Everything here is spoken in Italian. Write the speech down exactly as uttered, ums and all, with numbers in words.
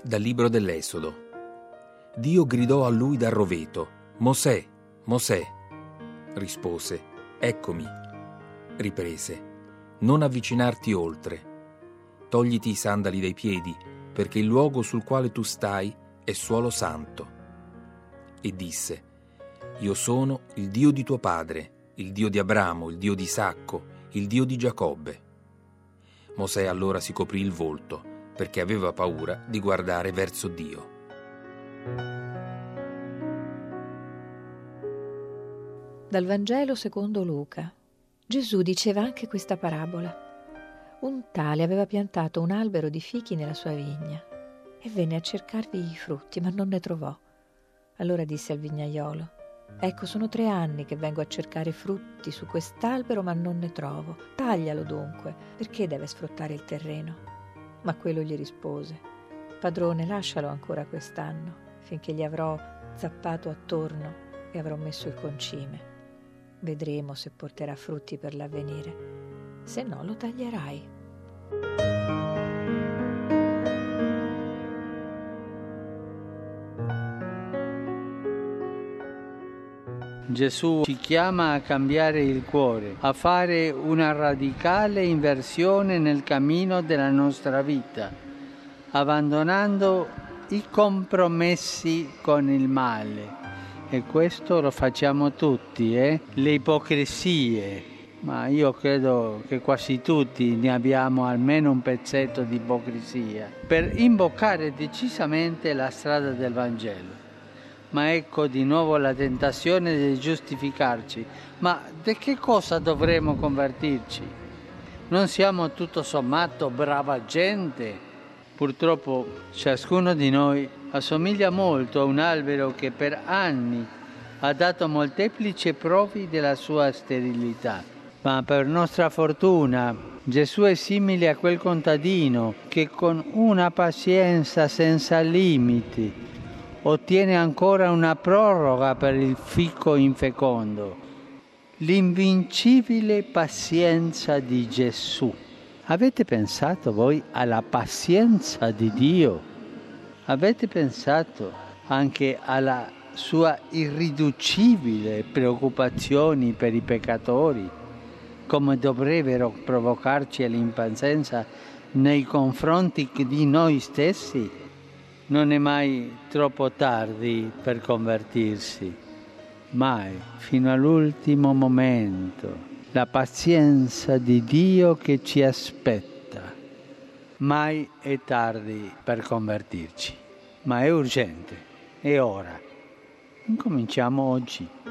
Dal libro dell'Esodo. Dio gridò a lui dal roveto: Mosè, Mosè. Rispose: Eccomi. Riprese: Non avvicinarti oltre. Togliti i sandali dai piedi, perché il luogo sul quale tu stai è suolo santo. E disse: Io sono il Dio di tuo padre, il Dio di Abramo, il Dio di Isacco, il Dio di Giacobbe. Mosè allora si coprì il volto, perché aveva paura di guardare verso Dio. Dal Vangelo secondo Luca. Gesù diceva anche questa parabola. Un tale aveva piantato un albero di fichi nella sua vigna e venne a cercarvi i frutti, ma non ne trovò. Allora disse al vignaiolo: Ecco, sono tre anni che vengo a cercare frutti su quest'albero, ma non ne trovo. Taglialo dunque, perché deve sfruttare il terreno? Ma quello gli rispose: Padrone, lascialo ancora quest'anno, finché gli avrò zappato attorno e avrò messo il concime. Vedremo se porterà frutti per l'avvenire, se no lo taglierai. Gesù ci chiama a cambiare il cuore, a fare una radicale inversione nel cammino della nostra vita, abbandonando i compromessi con il male. E questo lo facciamo tutti, eh? Le ipocrisie, ma io credo che quasi tutti ne abbiamo almeno un pezzetto di ipocrisia, per imboccare decisamente la strada del Vangelo. Ma ecco di nuovo la tentazione di giustificarci. Ma di che cosa dovremmo convertirci? Non siamo tutto sommato brava gente? Purtroppo ciascuno di noi assomiglia molto a un albero che per anni ha dato molteplici prove della sua sterilità. Ma per nostra fortuna Gesù è simile a quel contadino che con una pazienza senza limiti ottiene ancora una proroga per il fico infecondo. L'invincibile pazienza di Gesù. Avete pensato voi alla pazienza di Dio? Avete pensato anche alla sua irriducibile preoccupazione per i peccatori, come dovrebbero provocarci l'impazienza nei confronti di noi stessi? Non è mai troppo tardi per convertirsi, mai, fino all'ultimo momento. La pazienza di Dio che ci aspetta. Mai è tardi per convertirci, ma è urgente, è ora. Incominciamo oggi.